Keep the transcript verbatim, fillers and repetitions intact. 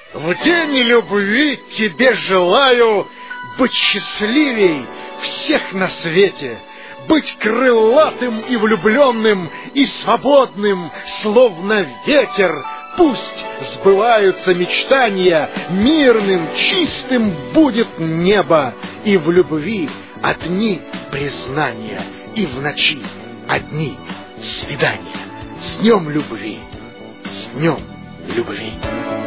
В день любви тебе желаю быть счастливей всех на свете, быть крылатым и влюбленным и свободным, словно ветер. Пусть сбываются мечтания, мирным, чистым будет небо, и в любви одни признания, и в ночи одни свидания. С днем любви, с днем любви.